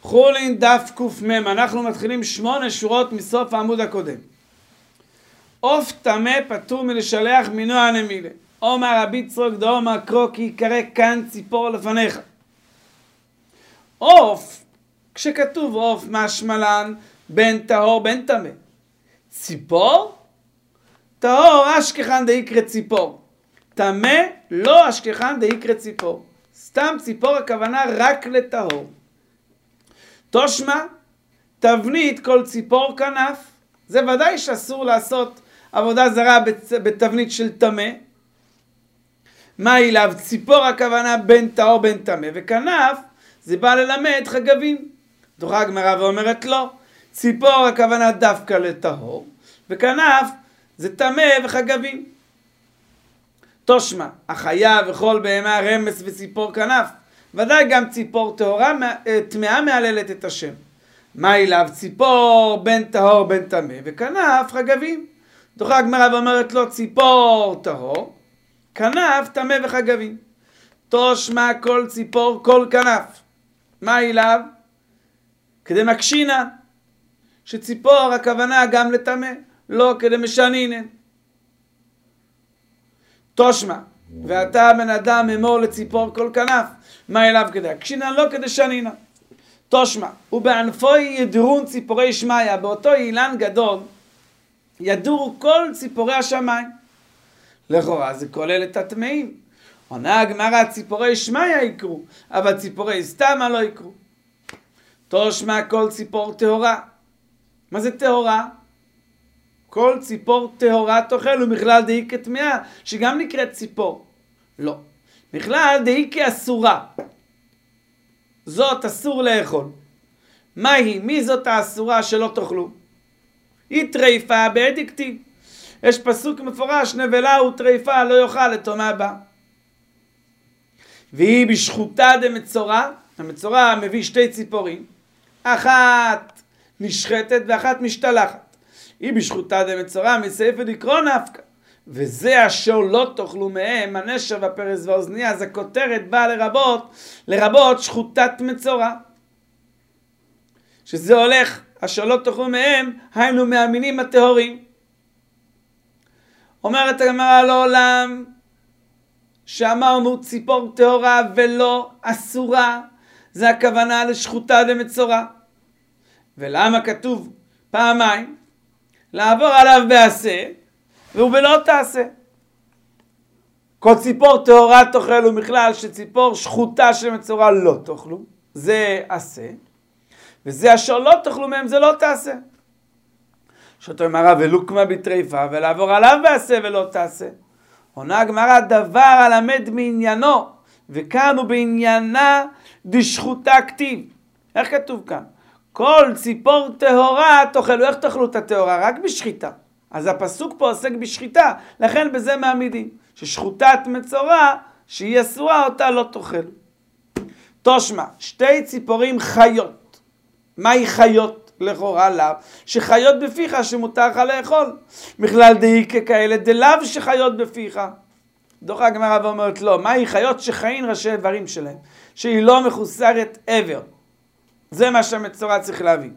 חולין דף ק"מ, אנחנו מתחילים 8 שורות מסוף העמוד הקודם. עוף טמא פטור מלשלח מנוע נמילה. אומר רבי צרוק דאמר קרוא כי יקרא כאן ציפור לפניך. עוף, כשכתוב עוף משמלן בין טהור בין טמא. ציפור? טהור אשכחן דאיקרא ציפור. טמא לא אשכחן דאיקרא ציפור. סתם ציפור הכוונה רק לטהור. תושמע, תבנית כל ציפור כנף. זה ודאי שאסור לעשות עבודה זרה בתבנית של טמא. מה אליו? ציפור הכוונה בין טהור בין טמא, וכנף זה בא ללמד חגבים. דוחה הגמרא ואומרת לא, ציפור הכוונה דווקא לטהור, וכנף זה טמא וחגבים. תושמע, החיה וכל בהמה רמס וציפור כנף. ודאי גם ציפור טמאה מהללת את השם. מה אליו? ציפור בין טהור בין טמא, וכנף חגבים. דוחה הגמרא ואומרת לו ציפור טהור, כנף טמא וחגבים. תושמע כל ציפור כל כנף. מה אליו? כדי מקשינה, שציפור הכוונה גם לטמא, לא כדי משנינן. תושמע, ואתה בן אדם אמור לציפור כל כנף. מה אליו? כדי הקשינה, לא כדי שנינה. תושמע, ובענפוי ידרון ציפורי שמיה, באותו אילן גדול ידורו כל ציפורי השמיים. לכאורה זה כולל את הטמאים. עונה הגמרא ציפורי שמיה יקרו, אבל ציפורי סתמה לא יקרו. תושמע כל ציפור טהורה. מה זה טהורה? כל ציפור טהורה תאכל, ומכלל דאיקה טמאה, שגם נקראת ציפור. לא. מכלל דאיקה אסורה. זאת אסור לאכול. מה היא? מי זאת האסורה שלא תאכלו? היא טריפה בעדיקטיב. יש פסוק מפורש, נבלה וטריפה לא יאכל לטומאה בה. והיא בשחוטה דמצורע. המצורע מביא שתי ציפורים, אחת נשחטת ואחת משתלחת. היא בשחוטה דמצורע מסייפא דקרוא נפקא, וזה אשר לא תאכלו מהם הנשר והפרס והאוזניה. אז הכותרת באה לרבות שחוטת מצורע, שזה הולך אשר לא תאכלו מהם, היינו מהמינים הטהורים. אומרת הגמרא לעולם שאמרנו ציפור טהורה ולא אסורה, זה הכוונה לשחוטה דמצורע. ולמה כתוב פעמיים? לעבור עליו בעשה ובלא תעשה. כל ציפור טהורה תאכל, ומכלל שציפור שחוטה של מצורע לא תאכלו, זה עשה, וזה אשר לא תאכלו מהם זה לא תעשה. שאותו אמרה ולוקמה בטריפה, ולעבור עליו בעשה ולא תעשה. עונה הגמרא דבר הלמד מעניינו, וכאן הוא בעניינה דשחוטה כתיב. איך כתוב כאן? כל ציפור טהורה תאכלו. איך תאכלו את הטהורה? רק בשחיטה. אז הפסוק פה עוסק בשחיטה, לכן בזה מעמידים ששחוטת מצורע שהיא אסורה אותה לא תאכל. תושמע, שתי ציפורים חיות. מהי חיות? לכאורה לאו שחיות בפיך שמותר לך לאכול. מכלל דאיקה כאלה דלאו שחיות בפיך. דוחה הגמרא ואומרת לא, מהי חיות? שחיים ראשי איברים שלהם, שהיא לא מחוסרת עבר. זה מה שהמצורע צריך להבין.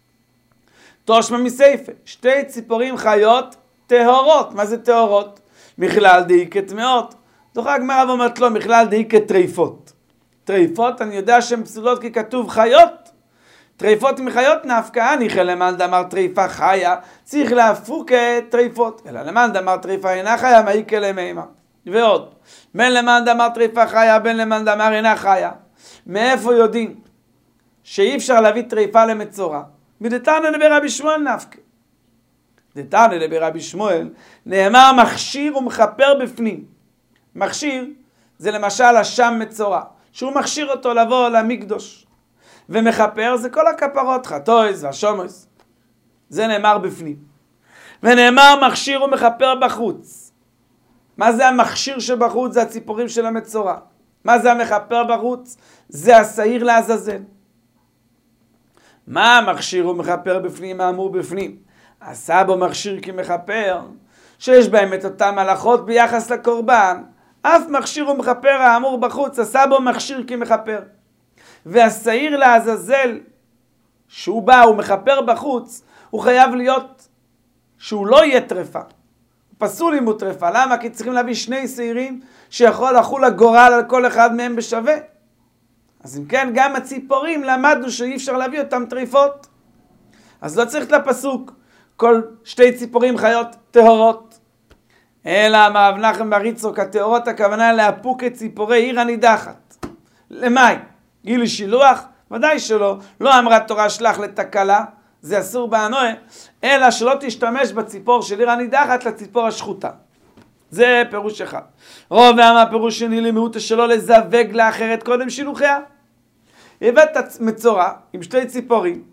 תושמע מסייפא, שתי ציפורים חיות טהורות. מה זה טהורות? מכלל דאיקה טמאות. דוחה הגמרא ואומרת לא, מכלל דאיקה טריפות. טריפות אני יודע שהן פסולות כי כתוב חיות. טריפות מחיות נפקא, ניחא למאן דאמר טריפה חיה, צריך להפוק טריפות. אלא למאן דאמר טריפה אינה חיה, מאיקה למימה. ועוד, בין למאן דאמר טריפה חיה, בין למאן דאמר אינה חיה. מאיפה יודעים שאי אפשר להביא טריפה למצורע? מדתניא ברבי שמואל נפקא. דתניא ברבי שמואל נאמר מכשיר ומכפר בפנים. מכשיר זה למשל השם מצורע, שהוא מכשיר אותו לבוא למקדוש. ומכפר זה כל הכפרות, חטויס והשומוס. זה נאמר בפנים. ונאמר מכשיר ומכפר בחוץ. מה זה המכשיר שבחוץ? זה הציפורים של המצורע. מה זה המכפר בחוץ? זה השעיר לעזאזל. מה המכשיר ומכפר בפנים? האמור בפנים. עשה בו מכשיר כמכפר, שיש בהם את אותם הלכות ביחס לקורבן. אף מכשיר ומכפר האמור בחוץ, עשה בו מכשיר כמכפר. והשעיר לעזאזל שהוא בא, הוא מחפר בחוץ, הוא חייב להיות שהוא לא יהיה טרפה. פסול אם הוא טרפה. למה? כי צריכים להביא שני שעירים שיכול לחול הגורל על כל אחד מהם בשווה. אז אם כן, גם הציפורים למדנו שאי אפשר להביא אותם טריפות. אז לא צריך לפסוק. כל שתי ציפורים חיות טהורות. אלא אמר רב נחמן בר יצחק, הטהורות הכוונה להפוק את ציפורי עיר הנידחת. למי? היא לשילוח? ודאי שלא. לא אמרה תורה שלח לתקלה, זה אסור בהנועה, אלא שלא תשתמש בציפור של עיר הנידחת לציפור השחוטה. זה פירוש אחד. רוב ואמר פירוש שני למיעוט שלא לזווג לאחרת קודם שילוחיה. הבאת מצורע עם שתי ציפורים,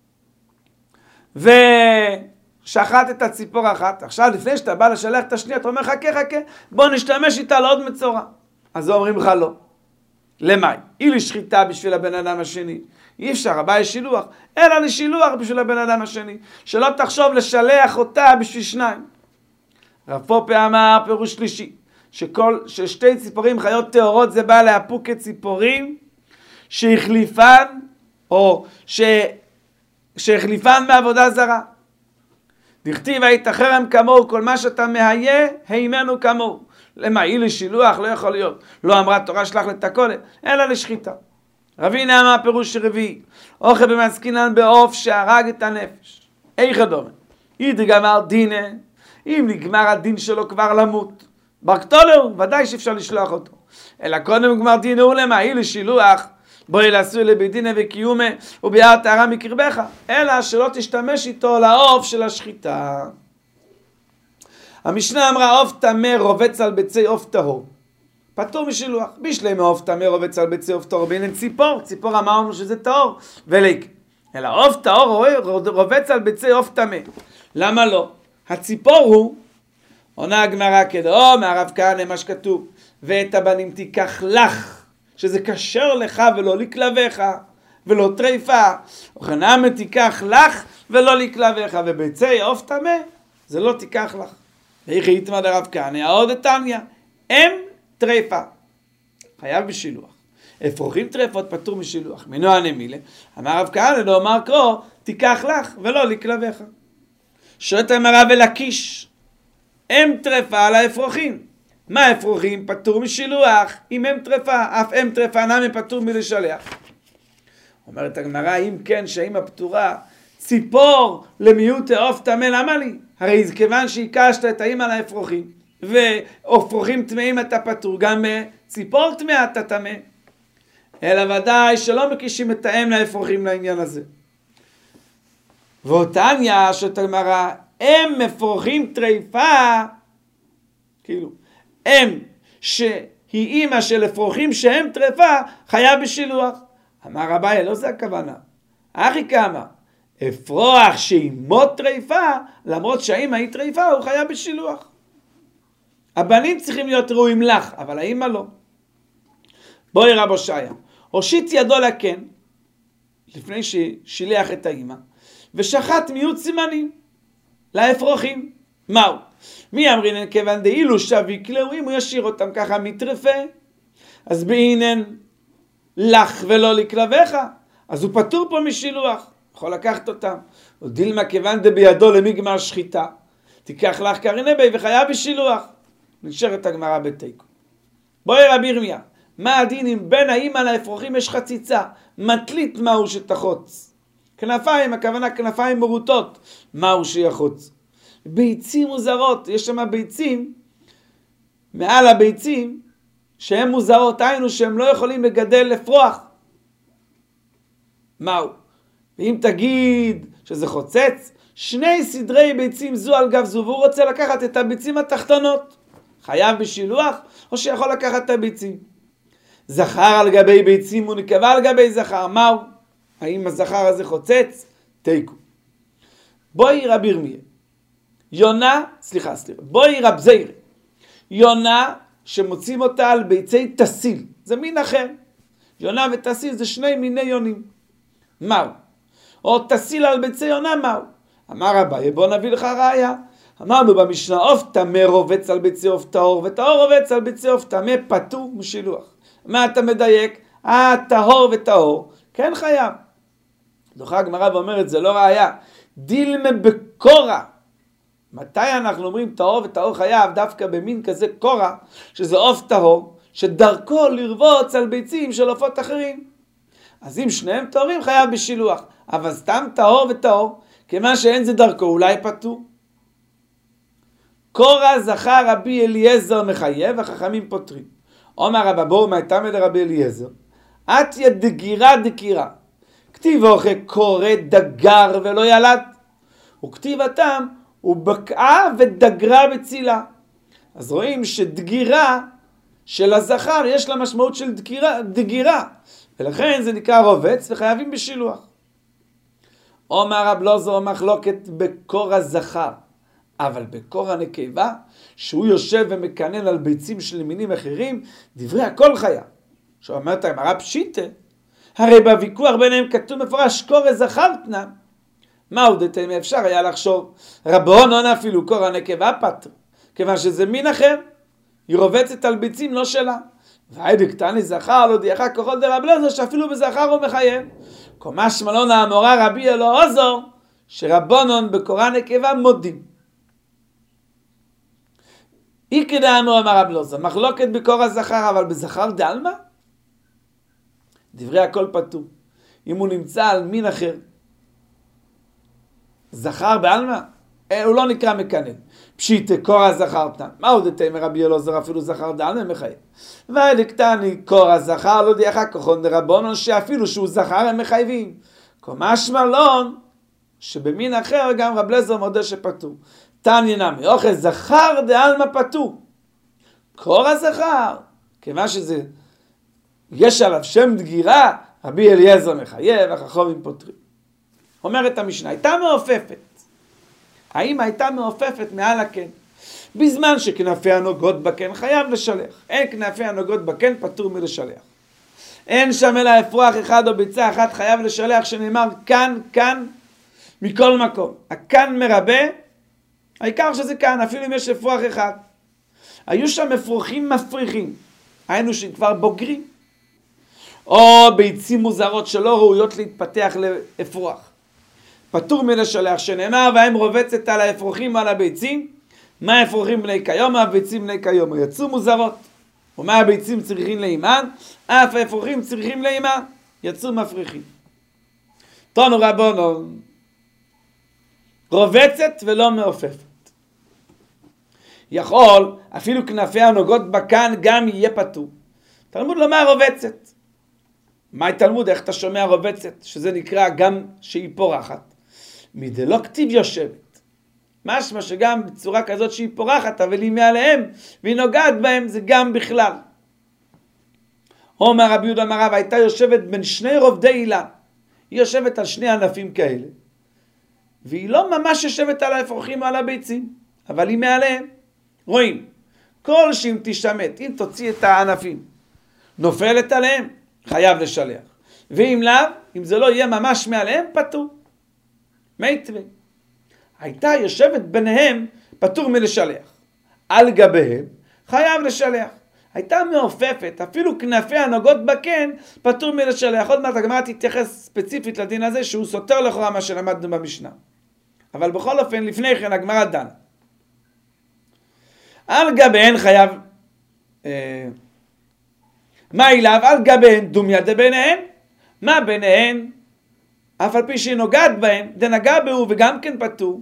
ושחט את הציפור אחת. עכשיו לפני שאתה בא לשלח את השנייה, אתה אומר חכה, בוא נשתמש איתה לעוד מצורע. אז אומרים לך לא. למי? היא לשחיטה בשביל הבן אדם השני. אי אפשר, הבא יש שילוח, אלא לשילוח בשביל הבן אדם השני. שלא תחשוב לשלח אותה בשביל שניים. רב פופה אמר פירוש שלישי, ששתי ציפורים חיות טהורות זה בא להפוק את ציפורים שהחליפן, או שהחליפן מעבודה זרה. דכתיב היית חרם כמוהו, כל מה שאתה מהיה, הימנו כמוהו. למה? היא לשילוח לא יכול להיות. לא אמרה תורה שלח לתקולת, אלא לשחיטה. רבינה אמר פירוש רביעי, אוכל במסקינן בעוף שהרג את הנפש. איך דומה? אידך אמר דינא, אם נגמר הדין שלו כבר למות, בקטולהו, ודאי שאפשר לשלוח אותו. אלא קודם גמר דינא הוא למה? היא לשילוח, בואי לעשוי לבית דינא וקיומה, וביער טהרה מקרבך, אלא שלא תשתמש איתו לעוף של השחיטה. המשנה אמרה עוף טמא רובץ על ביצי עוף טהור. פטור משילוח. בשלי מעוף טמא רובץ על ביצי עוף טהור. בעניין ציפור. ציפור אמרנו שזה טהור. וליק. אלא עוף טהור רובץ על ביצי עוף טמא. למה לא? הציפור הוא, עונה הגמרא כדאו, מהרב כהנא מה שכתוב, ואת הבנים תיקח לך, שזה כשר לך ולא לכלביך, ולא טריפה. וכנעמה תיקח לך ולא לכלביך, וביצי עוף טמא, זה לא תיקח לך. ואיך יתמד הרב כהנא, העוד תניא, הם טריפה, חייב בשילוח. אפרוחים טריפות פטור משילוח. מינו הנמילה, אמר רב כהנא לא אמר קרוא, תיקח לך ולא לכלביך. שואלת אמרה ולקיש, הם טריפה על האפרוחים. מה האפרוחים? פטור משילוח. אם הם טריפה, אף הם טריפה נמי פטור מלשלח. אומרת הגמרא, אם כן שהאמא פטורה, ציפור למיעוט עוף טמא, למה לי? הרי כיוון שהיקשת את האמא לאפרוחים, ואפרוחים טמאים אתה פטור, גם ציפור טמאה אתה טמא. אלא ודאי שלא מקישים את האם לאפרוחים לעניין הזה. ואותניה שאת הגמרא, הם אפרוחים טריפה, כאילו, הם שהיא אימא של אפרוחים שהם טריפה, חייב בשילוח. אמר רבי, לא זה הכוונה. אחי כמה, אפרוח שאימו טריפה, למרות שהאימא היא טריפה, הוא חייב בשילוח. הבנים צריכים להיות ראויים לך, אבל האימא לא. בואי רב הושעיה, הושיט ידו לקן, לפני ששילח את האימא, ושחט מיעוט סימנים לאפרוחים. מהו? מי אמרינן כיוון דאילו שביק לו, אם הוא ישאיר אותם ככה מטרפה, אז בעינן לך ולא לכלביך, אז הוא פטור פה משילוח, יכול לקחת אותם. או דילמה כיוון דבידו למגמר שחיטה, תיקח לך קריני בי וחייב בשילוח. נשארת הגמרא בתיקו. בואי רבי ירמיה, מה הדין אם בין האמא לאפרוחים יש חציצה, מטלית מהו שתחוץ? כנפיים, הכוונה כנפיים מרוטות, מהו שיחוץ? ביצים מוזרות, יש שם ביצים, מעל הביצים, שהן מוזרות, היינו שהם לא יכולים לגדל לפרוח. מהו? ואם תגיד שזה חוצץ, שני סדרי ביצים זו על גב זו, והוא רוצה לקחת את הביצים התחתונות, חייב בשילוח, או שיכול לקחת את הביצים. זכר על גבי ביצים ונקבה על גבי זכר, מהו? האם הזכר הזה חוצץ? תיקו. בואי רב ירמיה, יונה, בואי רב זיירה, יונה שמוצאים אותה על ביצי תסיל, זה מין אחר. יונה ותסיל זה שני מיני יונים. מהו? או תסיל על ביצי יונה, מהו? אמר רבי, בוא נביא לך ראיה. אמרנו במשנה, עוף טמא רובץ על ביצי עוף טהור, וטהור רובץ על ביצי עוף טמא, פטור משילוח. מה אתה מדייק? טהור וטהור, כן חייב. דוחה הגמרא ואומרת, זה לא ראיה. דילמה בקורה. מתי אנחנו אומרים טהור וטהור חייב? דווקא במין כזה קורה, שזה עוף טהור, שדרכו לרבוץ על ביצים של עופות אחרים. אז אם שניהם טהורים חייב בשילוח. אבל סתם טהור וטהור, כיוון שאין זה דרכו, אולי פטור. קורה זכר רבי אליעזר מחייב, החכמים פותרים. אומר רבא בור מהתמא לרבי אליעזר, עתיה דגירה דקירה. כתיב אוכל קורא דגר ולא ילד. וכתיב התם, הוא בקעה ודגרה בצילה. אז רואים שדגירה של הזכר יש לה משמעות של דגירה. ולכן זה נקרא רובץ וחייבים בשילוח. אומר רב לוזר מחלוקת בקור הזכר. אבל בקור הנקבה, שהוא יושב ומקנן על ביצים של מינים אחרים, דברי הכל חיה. שאומרת הגמרא פשיטה, הרי בוויכוח ביניהם כתוב מפורש קורא זכר תנן. מהו דתיים? אפשר היה לחשוב רבונון אפילו קור הנקבה פטר, כיוון שזה מין אחר, היא רובצת על ביצים לא שלה. והיידק תני זכר לא דייך ככל דרב לוזר שאפילו בזכר הוא מחייב. קומש מלון האמורה רבי אלעזר שרבונון בקור הנקבה מודים. איקדה אמר רב לוזר, מחלוקת בקור הזכר, אבל בזכר דלמה? דברי הכל פטור. אם הוא נמצא על מין אחר, זכר בעלמה, הוא לא נקרא מקנן. פשיטה קור הזכר תנן. מה עוד תאמר רבי אלעזר אפילו זכר דלמה מחייב? והדקתני קור הזכר לא דייך כחון דרבונון שאפילו שהוא זכר הם מחייבים. קומש מלון שבמין אחר גם רב לזר מודה שפטור. תניא נמי אוכל זכר דעלמא פטור. קור הזכר, כיוון שזה יש עליו שם דגירה, רבי אליעזר מחייב, החכמים פותרים. אומרת המשנה, הייתה מעופפת. האמא הייתה מעופפת מעל הקן. בזמן שכנפי הנוגות בקן חייב לשלח. אין כנפי הנוגות בקן פטור מלשלח. אין שם אלא אפרוח אחד או ביצה אחת חייב לשלח, שנאמר כאן, כאן, מכל מקום. הכאן מרבה, העיקר שזה כאן, אפילו אם יש אפרוח אחד. היו שם אפרוחים מפריחים, היינו שכבר בוגרים. או ביצים מוזרות שלא ראויות להתפתח לאפרוח. פטור מלשלח, שנאמר, והם רובצת על האפרוחים ועל הביצים. מה האפרוחים בני כיומה, הביצים בני כיומה? יצאו מוזרות. ומה הביצים צריכים לאימן? אף האפרוחים צריכים לאימן. יצאו מפריחים. תנו רבונו, רובצת ולא מעופפת. יכול, אפילו כנפי הנוגות בקן גם יהיה פטור. תלמוד לומר רובצת. מה תלמוד? איך אתה שומע רובצת? שזה נקרא גם שהיא פורחת. מדלא כתיב יושבת. משמע שגם בצורה כזאת שהיא פורחת, אבל היא מעליהם, והיא נוגעת בהם, זה גם בכלל. אומר רבי יהודה אמר רב, הייתה יושבת בין שני רובדי אילן. היא יושבת על שני ענפים כאלה. והיא לא ממש יושבת על האפרוחים או על הביצים, אבל היא מעליהם. רואים, כל שאם תשתמט, אם תוציא את הענפים, נופלת עליהם, חייב לשלח. ואם לאו, אם זה לא יהיה ממש מעליהם, פטור. מיטבי. הייתה יושבת ביניהם, פטור מלשלח. על גביהם, חייב לשלח. הייתה מעופפת, אפילו כנפי הנוגות בקן, פטור מלשלח. עוד מעט הגמרא תתייחס ספציפית לדין הזה, שהוא סותר לכאורה מה שלמדנו במשנה. אבל בכל אופן, לפני כן הגמרא דנה. על גביהן חייב, מה אליו? על גביהן דומיה דביניהן, מה ביניהן? אף על פי שהיא נוגעת בהם, דנגע בהו וגם כן פטור.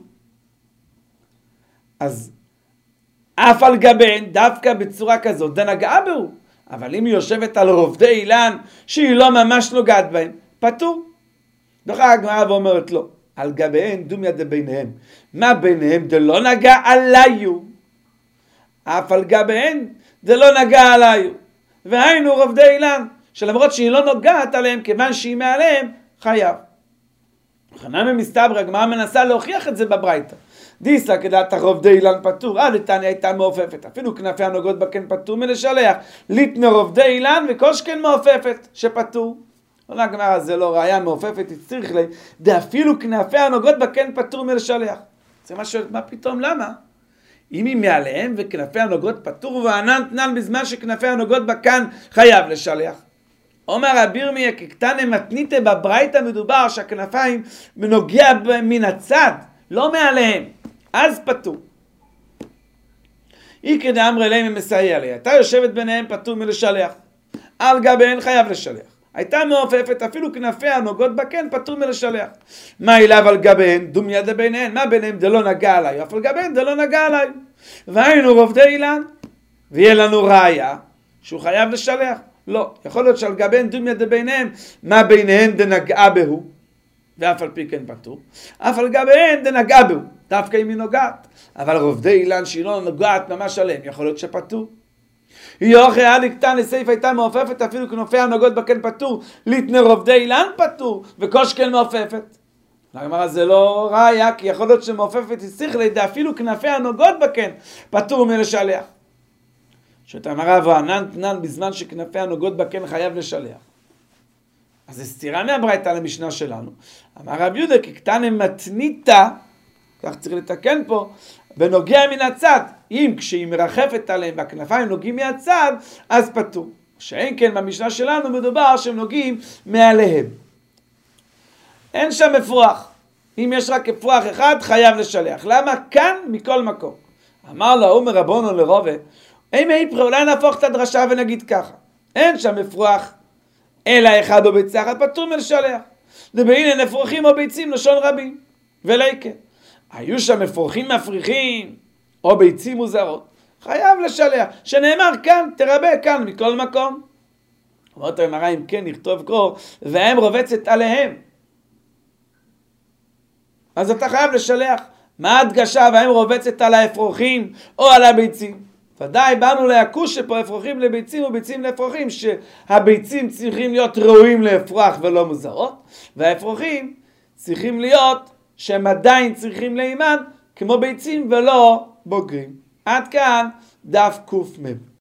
אז אף על גביהן, דווקא בצורה כזאת, דנגע בהו. אבל אם היא יושבת על רובדי אילן, שהיא לא ממש נוגעת בהם, פטור. דוחה הגמרא ואומרת לו, על גביהן דומיה דביניהם, מה ביניהם? דלא נגע עליו. אף על גביהן דלא נגע עליו. והיינו רובדי אילן, שלמרות שהיא לא נוגעת עליהם, כיוון שהיא מעליהם, חייב. חנן ממסתבר, הגמרא מנסה להוכיח את זה בברייתא. דיסא כדעת רובדי אילן פטור, דתניא הייתה מעופפת. אפילו כנפי הנוגות בקן פטור מלשלח. ליטנה רובדי אילן וקושקן מעופפת, שפטור. לא הגמרא, זה לא ראיה מעופפת, צריך לי. דאפילו כנפי הנוגות בקן פטור מלשלח. זה מה שואלת, מה פתאום, למה? אם היא מעליהם וכנפי הנוגות פטור וענן תנן בזמן שכנפי הנוגות בקן חייב לשלח. אומר רבי ירמיה כקטני מתניתא בברייתא מדובר שהכנפיים נוגע מן הצד, לא מעליהם, אז פטור. איקרא דאמרי ליה מסייע לי, הייתה יושבת ביניהם פטור מלשלח, על גביהן חייב לשלח. הייתה מעופפת, אפילו כנפיה נוגעות בקן, פטור מלשלח. מה אליו על גביהן? דומיה דביניהן, מה ביניהם דלא נגע עליי, אף על גביהן דלא נגע עליי. והיינו רובדי אילן, ויהיה לנו ראיה שהוא חייב לשלח. לא, יכול להיות שעל גביהן דומיה דביניהן, מה ביניהן דנגעה בהו, ואף על פי כן פטור, אף על גביהן דנגעה בהו, דווקא אם היא נוגעת. אבל רובדי אילן שהיא לא נוגעת ממש עליהם, יכול להיות שפטור. יוכי עד קטן לסייף הייתה מעופפת, אפילו כנופיה נוגעות בקן פטור, ליתנה רובדי אילן פטור, וקושקל מעופפת. הגמרא זה לא ראיה, כי יכול להיות שמעופפת יצריך לידי, אפילו כנפיה נוגעות בקן, פטור מלשלח. שאתה אמרה וענן תנן בזמן שכנפיה נוגעות בקן חייב לשלח. אז זה סתירה מהברייתא למשנה שלנו. אמר רב יהודה כי קטני מתניתא, כך צריך לתקן פה, ונוגע מן הצד. אם כשהיא מרחפת עליהם והכנפיים נוגעים מהצד, אז פטור. שאין כן במשנה שלנו מדובר שהם נוגעים מעליהם. אין שם אפרוח. אם יש רק אפרוח אחד, חייב לשלח. למה? כאן מכל מקום. אמר לו, אומר רבונו לרובה, אולי נהפוך את הדרשה ונגיד ככה. אין שם אפרוח, אלא אחד או ביצה אחת, פטור מלשלח. ובהנה אפרוחים או ביצים, לשון רבים. וליקה. היו שם אפרוחים מפריחים, או ביצים מוזרות. חייב לשלח. שנאמר כאן, תרבה כאן מכל מקום. אומרת הגמרא אם כן נכתוב קרוא, והם רובצת עליהם. אז אתה חייב לשלח. מה הדגשה והם רובצת על האפרוחים או על הביצים? ודאי באנו להקוש שפה אפרוחים לביצים וביצים לאפרוחים, שהביצים צריכים להיות ראויים לאפרוח ולא מוזרות, והאפרוחים צריכים להיות שהם עדיין צריכים לאימן כמו ביצים ולא בוגרים. עד כאן דף קמ.